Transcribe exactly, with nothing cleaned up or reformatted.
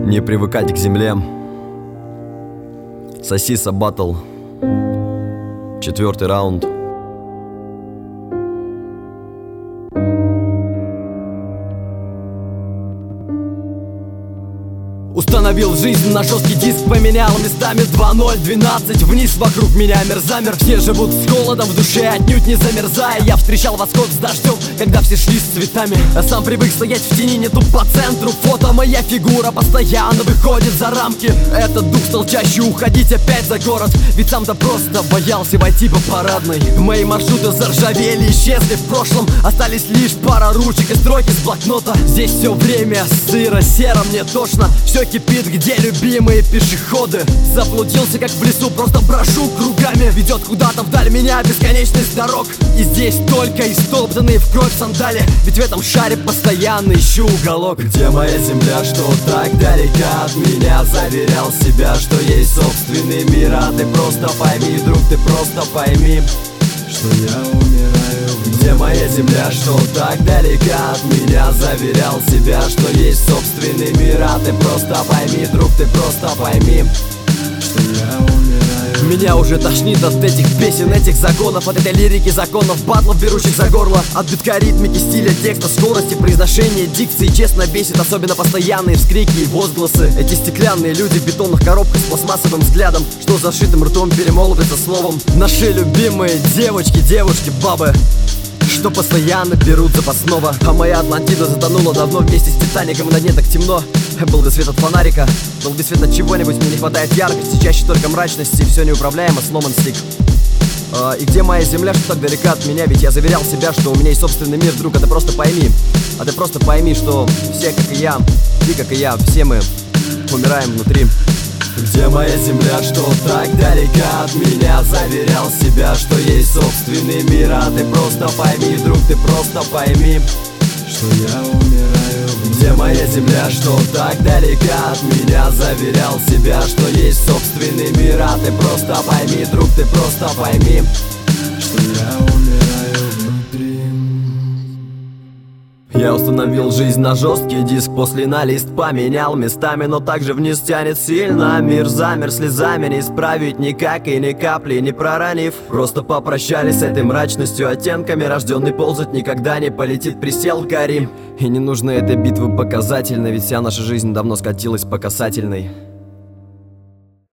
Не привыкать к земле. Сосиса Баттл. Четвертый раунд. Установил жизнь на жесткий диск, поменял местами два ноль двенадцать. Вниз вокруг меня мир замер. Все живут с холодом в душе, отнюдь не замерзая. Я встречал восход с дождем, когда все шли с цветами. А сам привык стоять в тени, нету по центру. Фото, моя фигура постоянно выходит за рамки. Этот дух стал чаще уходить опять за город. Ведь сам-то просто боялся войти по парадной. Мои маршруты заржавели, исчезли в прошлом. Остались лишь пара ручек и строки с блокнота. Здесь все время сыро, серо, мне тошно. Все кипит, где любимые пешеходы. Заблудился, как в лесу, просто брожу кругами. Ведет куда-то вдаль меня бесконечность дорог. И здесь только истоптанные в кровь сандали. Ведь в этом шаре постоянно ищу уголок. Где моя земля, что так далека от меня? Заверял себя, что есть собственный мир. А ты просто пойми, друг, ты просто пойми, что я умираю. Где моя земля, что так далека от меня? Заверял себя, что есть собственный мир. А ты просто пойми, друг, ты просто пойми, что я умираю. Меня уже тошнит от этих песен, этих законов, от этой лирики законов, батлов, берущих за горло. От битка, ритмики, стиля, текста, скорости, произношения, дикции. Честно бесит, особенно постоянные вскрики и возгласы. Эти стеклянные люди в бетонных коробках с пластмассовым взглядом, что зашитым ртом перемолвятся словом. Наши любимые девочки, девушки, бабы, что постоянно берут запасного. А моя Атлантида затонула давно вместе с Титаником. И на дне так темно, был бы свет от фонарика, был бы свет от чего-нибудь. Мне не хватает яркости, чаще только мрачности. Все неуправляемо, сломан стик. а, И где моя земля, что так далека от меня? Ведь я заверял себя, что у меня есть собственный мир. Друг, а ты просто пойми, а ты просто пойми, что все, как и я, ты, как и я, все мы умираем внутри. Где моя земля, что так далека от меня? Заверял себя, что есть собственный мир. А ты просто пойми, друг, ты просто пойми, что я умираю. Где моя земля, что так далека от меня? Заверял себя, что есть собственный мир. А ты просто пойми, друг, ты просто пойми, что я умираю внутри. Я установил жизнь на жесткий диск, после на лист поменял местами, но также вниз тянет сильно. Мир замер, слезами не исправить никак и ни капли не проронив. Просто попрощались с этой мрачностью, оттенками. Рожденный ползать никогда не полетит, присел Карим. И не нужны этой битвы показательной, ведь вся наша жизнь давно скатилась по касательной.